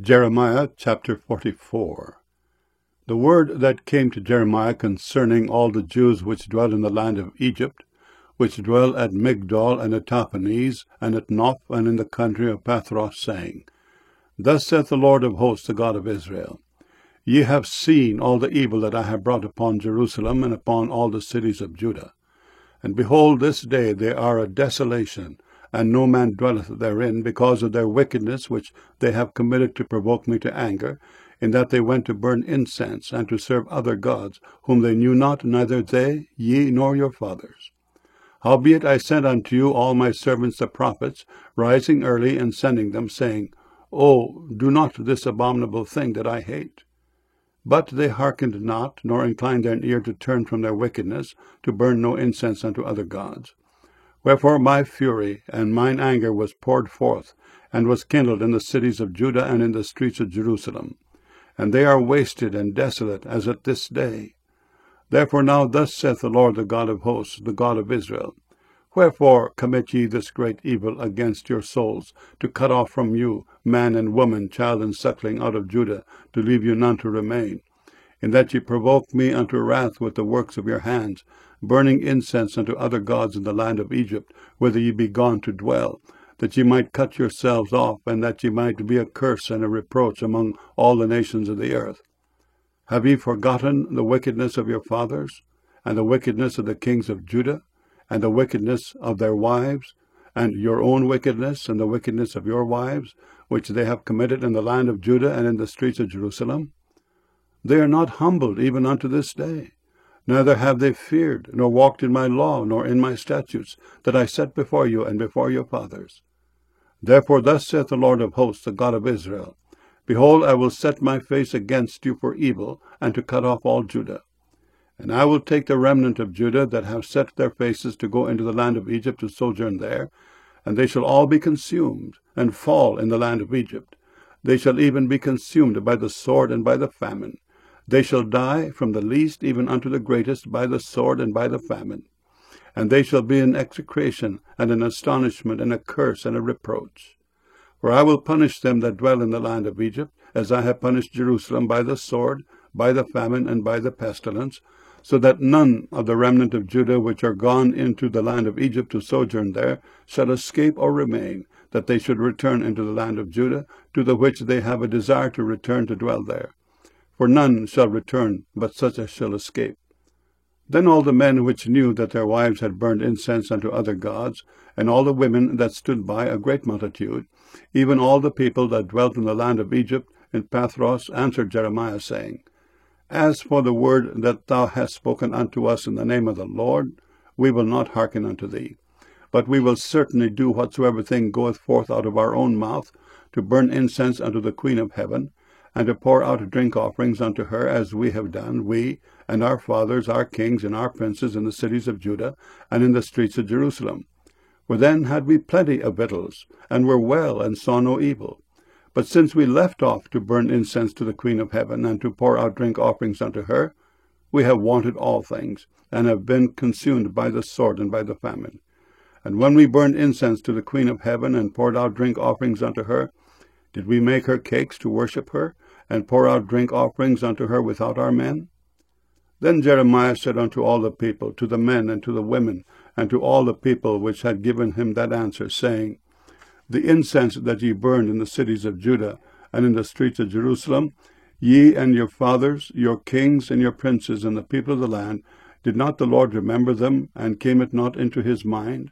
Jeremiah chapter 44. The word that came to Jeremiah concerning all the Jews which dwell in the land of Egypt, which dwell at Migdol and at Tahpanhes, and at Noph, and in the country of Pathros, saying, Thus saith the Lord of hosts, the God of Israel, Ye have seen all the evil that I have brought upon Jerusalem, and upon all the cities of Judah. And behold, this day they are a desolation, and no man dwelleth therein, because of their wickedness which they have committed to provoke me to anger, in that they went to burn incense, and to serve other gods, whom they knew not, neither they, ye, nor your fathers. Howbeit I sent unto you all my servants the prophets, rising early, and sending them, saying, O, do not this abominable thing that I hate. But they hearkened not, nor inclined their ear to turn from their wickedness, to burn no incense unto other gods. Wherefore my fury and mine anger was poured forth, and was kindled in the cities of Judah and in the streets of Jerusalem. And they are wasted and desolate, as at this day. Therefore now thus saith the Lord, the God of hosts, the God of Israel, Wherefore commit ye this great evil against your souls, to cut off from you man and woman, child and suckling out of Judah, to leave you none to remain, in that ye provoke me unto wrath with the works of your hands, burning incense unto other gods in the land of Egypt, whither ye be gone to dwell, that ye might cut yourselves off, and that ye might be a curse and a reproach among all the nations of the earth? Have ye forgotten the wickedness of your fathers, and the wickedness of the kings of Judah, and the wickedness of their wives, and your own wickedness, and the wickedness of your wives, which they have committed in the land of Judah and in the streets of Jerusalem? They are not humbled even unto this day, neither have they feared, nor walked in my law, nor in my statutes, that I set before you and before your fathers. Therefore thus saith the Lord of hosts, the God of Israel, Behold, I will set my face against you for evil, and to cut off all Judah. And I will take the remnant of Judah that have set their faces to go into the land of Egypt to sojourn there, and they shall all be consumed, and fall in the land of Egypt. They shall even be consumed by the sword and by the famine. They shall die from the least even unto the greatest by the sword and by the famine. And they shall be an execration, and an astonishment, and a curse, and a reproach. For I will punish them that dwell in the land of Egypt, as I have punished Jerusalem by the sword, by the famine, and by the pestilence, so that none of the remnant of Judah which are gone into the land of Egypt to sojourn there shall escape or remain, that they should return into the land of Judah, to the which they have a desire to return to dwell there. For none shall return, but such as shall escape. Then all the men which knew that their wives had burned incense unto other gods, and all the women that stood by, a great multitude, even all the people that dwelt in the land of Egypt in Pathros, answered Jeremiah, saying, As for the word that thou hast spoken unto us in the name of the Lord, we will not hearken unto thee. But we will certainly do whatsoever thing goeth forth out of our own mouth, to burn incense unto the Queen of heaven, and to pour out drink offerings unto her, as we have done, we and our fathers, our kings, and our princes in the cities of Judah, and in the streets of Jerusalem. For then had we plenty of victuals, and were well, and saw no evil. But since we left off to burn incense to the Queen of heaven, and to pour out drink offerings unto her, we have wanted all things, and have been consumed by the sword and by the famine. And when we burned incense to the Queen of heaven, and poured out drink offerings unto her, did we make her cakes to worship her, and pour out drink offerings unto her without our men? Then Jeremiah said unto all the people, to the men and to the women, and to all the people which had given him that answer, saying, The incense that ye burned in the cities of Judah, and in the streets of Jerusalem, ye and your fathers, your kings, and your princes, and the people of the land, did not the Lord remember them, and came it not into his mind?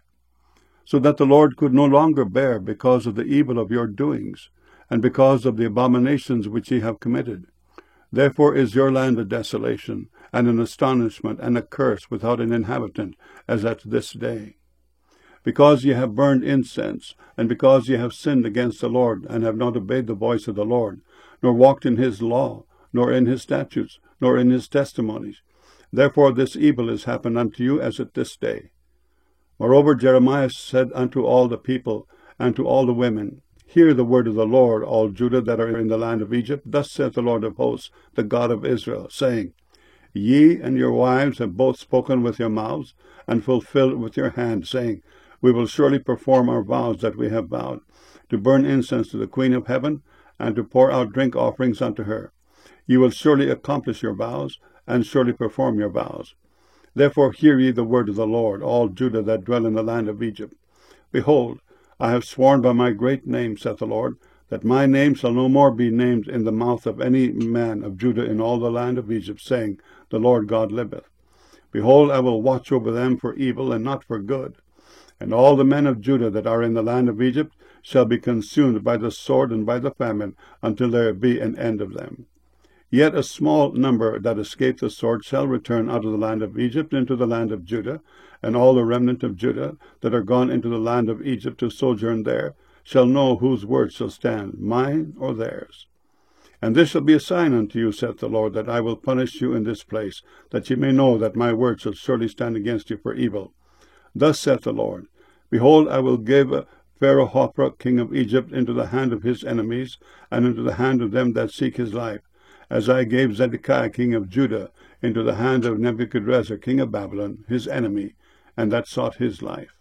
So that the Lord could no longer bear because of the evil of your doings, and because of the abominations which ye have committed. Therefore is your land a desolation, and an astonishment, and a curse without an inhabitant, as at this day. Because ye have burned incense, and because ye have sinned against the Lord, and have not obeyed the voice of the Lord, nor walked in his law, nor in his statutes, nor in his testimonies. Therefore this evil is happened unto you as at this day. Moreover Jeremiah said unto all the people, and to all the women, Hear the word of the Lord, all Judah that are in the land of Egypt. Thus saith the Lord of hosts, the God of Israel, saying, Ye and your wives have both spoken with your mouths, and fulfilled with your hand, saying, We will surely perform our vows that we have vowed, to burn incense to the Queen of heaven, and to pour out drink offerings unto her. Ye will surely accomplish your vows, and surely perform your vows. Therefore hear ye the word of the Lord, all Judah that dwell in the land of Egypt. Behold, I have sworn by my great name, saith the Lord, that my name shall no more be named in the mouth of any man of Judah in all the land of Egypt, saying, The Lord God liveth. Behold, I will watch over them for evil and not for good. And all the men of Judah that are in the land of Egypt shall be consumed by the sword and by the famine, until there be an end of them. Yet a small number that escape the sword shall return out of the land of Egypt into the land of Judah, and all the remnant of Judah that are gone into the land of Egypt to sojourn there shall know whose word shall stand, mine or theirs. And this shall be a sign unto you, saith the Lord, that I will punish you in this place, that ye may know that my word shall surely stand against you for evil. Thus saith the Lord, Behold, I will give Pharaoh Hophra, king of Egypt, into the hand of his enemies, and into the hand of them that seek his life, as I gave Zedekiah, king of Judah, into the hand of Nebuchadrezzar, king of Babylon, his enemy, and that sought his life.